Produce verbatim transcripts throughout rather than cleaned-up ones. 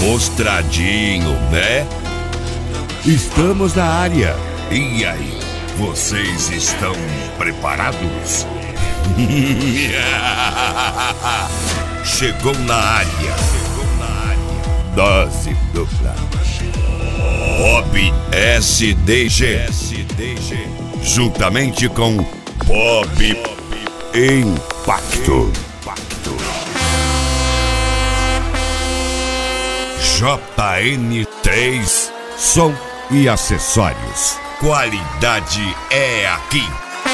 mostradinho, né? Estamos na área. E aí, vocês estão preparados? Chegou na área. Dose dupla. Bob S D G. Juntamente com Bob Impacto. J N três Som e acessórios. Qualidade é aqui.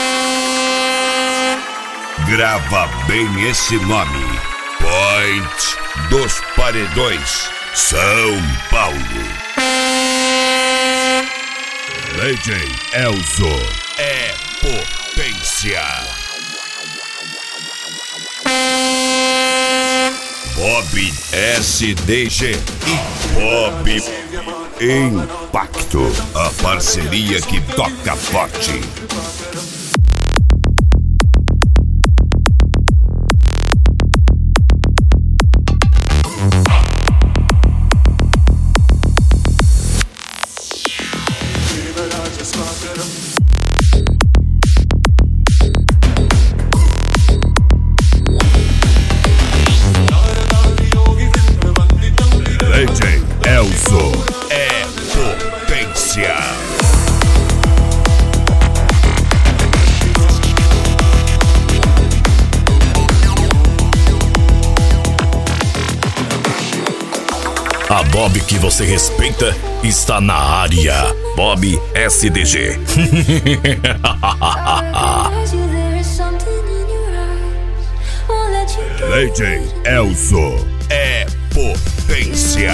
Grava bem esse nome. Point dos Paredões, São Paulo. D J Elzo é potência. Bob S D G e Bob Impacto. A parceria que toca forte. D J Elzo é potência. A Bob que você respeita está na área. Bob S D G. D J Elzo é potência.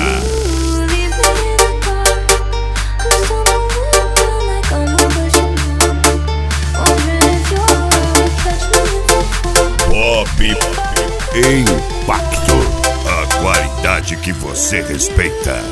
Bob Impacto. A qualidade que você respeita.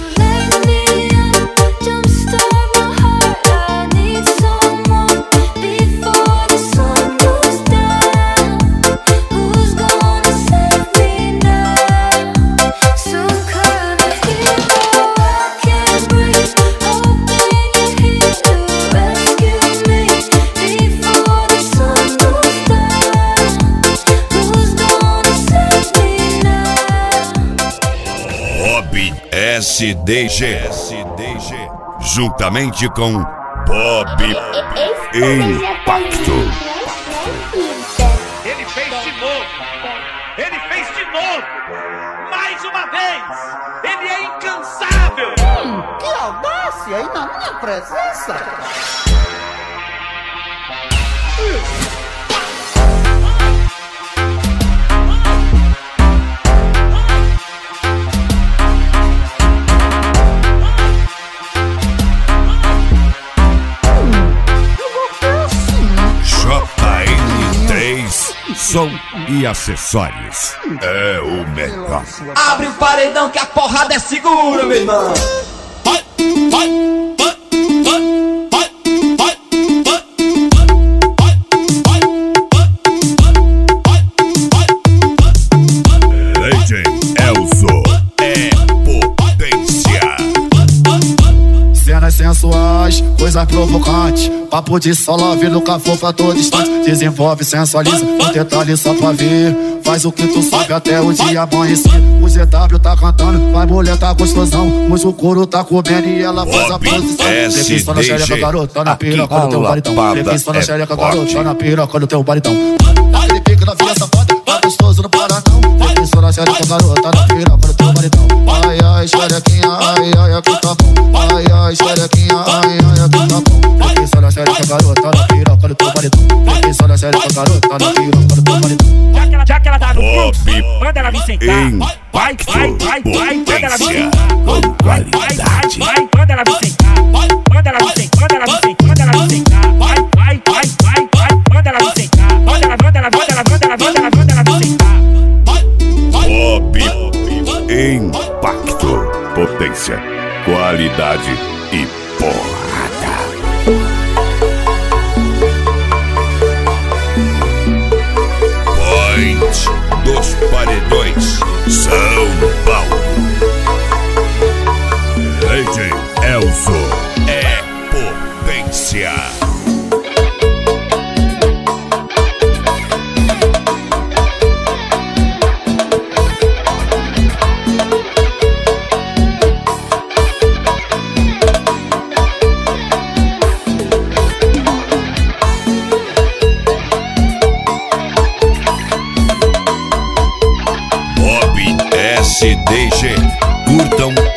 Bob S D G. Juntamente com Bob Impacto. Ele fez de novo. Ele fez de novo. Mais uma vez. Ele é incansável. Hum, que audácia! E na minha presença. J N três Som e acessórios. É o melhor. Abre o paredão que a porrada é segura, meu irmão. Vai, vai, vai, vai, vai, vai, vai, vai, vai, D J Elzo é potência. Cenas sensuais, coisas provocantes. Papo de solo, vi no cafofo a todo instante. Desenvolve, sensualiza, um detalhe só pra ver. Faz o que tu sabe até o dia amanhecer. O Z W tá cantando, vai mulher tá gostosão. Mas o couro tá comendo e ela faz a posição. Tem só na xereca, garota, na piroca do teu baritão. Tem só na xereca, garota, na piroca do teu baritão. Aquele pique da filha safada, tá gostoso no Paranão. Tem só na xereca, garota, na piroca do teu baritão. Ai, ai, xerequinha, ai, ai, aqui tá bom. Ai, ai, xerequinha, ai, ai, aqui tá bom. Tem só na xereca, garota, na piroca do teu baritão. Tem só na xereca, garota, na piroca do teu baritão. Já que ela, já que ela tá no Bob fluxo, manda ela vir sentar. Vai, vai, vai, vai, manda ela vir sentar. Vai, vai, vai, vai, manda ela vir sentar. Manda ela vir sentar, manda ela vir sentar, manda ela vir sentar. Vai, vai, vai, vai, vai, manda ela vir sentar. Manda ela, manda ela, manda ela, manda ela, manda ela, manda ela vir sentar. Bob Impacto. Potência, qualidade e porrada. Point dos Paredões, São Paulo. S D G. Curtam